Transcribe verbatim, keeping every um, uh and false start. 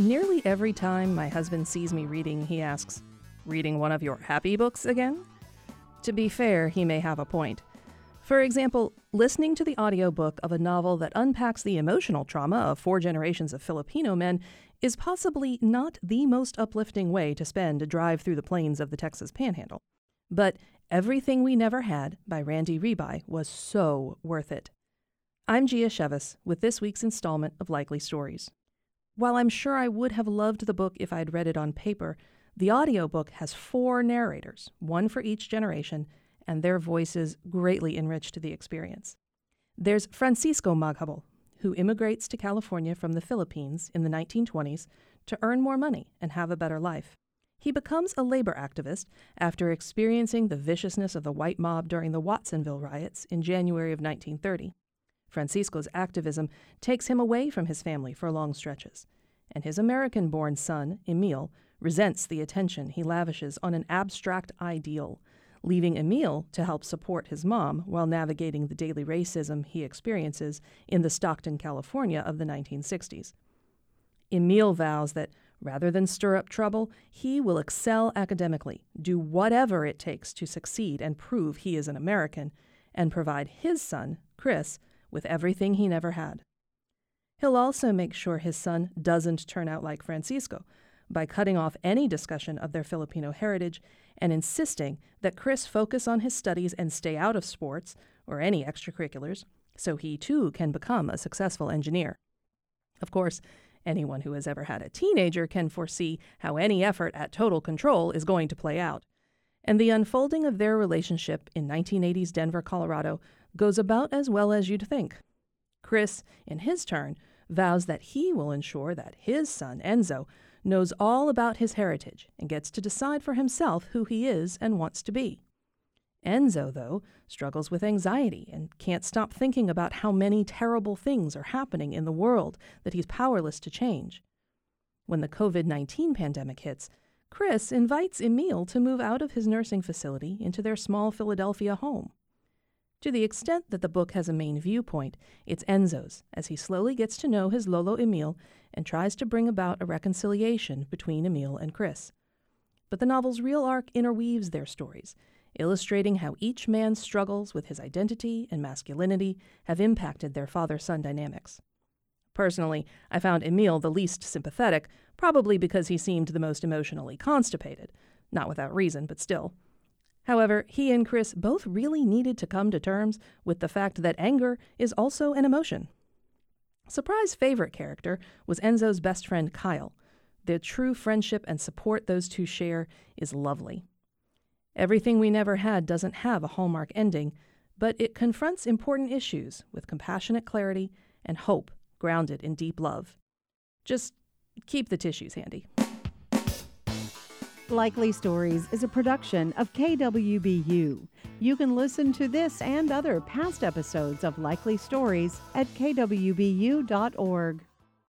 Nearly every time my husband sees me reading, he asks, "Reading one of your happy books again?" To be fair, he may have a point. For example, listening to the audiobook of a novel that unpacks the emotional trauma of four generations of Filipino men is possibly not the most uplifting way to spend a drive through the plains of the Texas Panhandle. But Everything We Never Had by Randy Rebai was so worth it. I'm Gia Chevis with this week's installment of Likely Stories. While I'm sure I would have loved the book if I'd read it on paper, the audiobook has four narrators, one for each generation, and their voices greatly enriched the experience. There's Francisco Maghabal, who immigrates to California from the Philippines in the nineteen twenties to earn more money and have a better life. He becomes a labor activist after experiencing the viciousness of the white mob during the Watsonville riots in January of nineteen thirty. Francisco's activism takes him away from his family for long stretches, and his American-born son, Emil, resents the attention he lavishes on an abstract ideal, leaving Emil to help support his mom while navigating the daily racism he experiences in the Stockton, California of the nineteen sixties. Emil vows that rather than stir up trouble, he will excel academically, do whatever it takes to succeed and prove he is an American, and provide his son, Chris, with everything he never had. He'll also make sure his son doesn't turn out like Francisco by cutting off any discussion of their Filipino heritage and insisting that Chris focus on his studies and stay out of sports or any extracurriculars so he too can become a successful engineer. Of course, anyone who has ever had a teenager can foresee how any effort at total control is going to play out. And the unfolding of their relationship in nineteen eighties Denver, Colorado goes about as well as you'd think. Chris, in his turn, vows that he will ensure that his son, Enzo, knows all about his heritage and gets to decide for himself who he is and wants to be. Enzo, though, struggles with anxiety and can't stop thinking about how many terrible things are happening in the world that he's powerless to change. When the covid nineteen pandemic hits, Chris invites Emil to move out of his nursing facility into their small Philadelphia home. To the extent that the book has a main viewpoint, it's Enzo's, as he slowly gets to know his Lolo Emil and tries to bring about a reconciliation between Emil and Chris. But the novel's real arc interweaves their stories, illustrating how each man's struggles with his identity and masculinity have impacted their father-son dynamics. Personally, I found Emil the least sympathetic, probably because he seemed the most emotionally constipated. Not without reason, but still. However, he and Chris both really needed to come to terms with the fact that anger is also an emotion. Surprise favorite character was Enzo's best friend Kyle. The true friendship and support those two share is lovely. Everything We Never Had doesn't have a Hallmark ending, but it confronts important issues with compassionate clarity and hope grounded in deep love. Just keep the tissues handy. Likely Stories is a production of K W B U. You can listen to this and other past episodes of Likely Stories at k w b u dot org.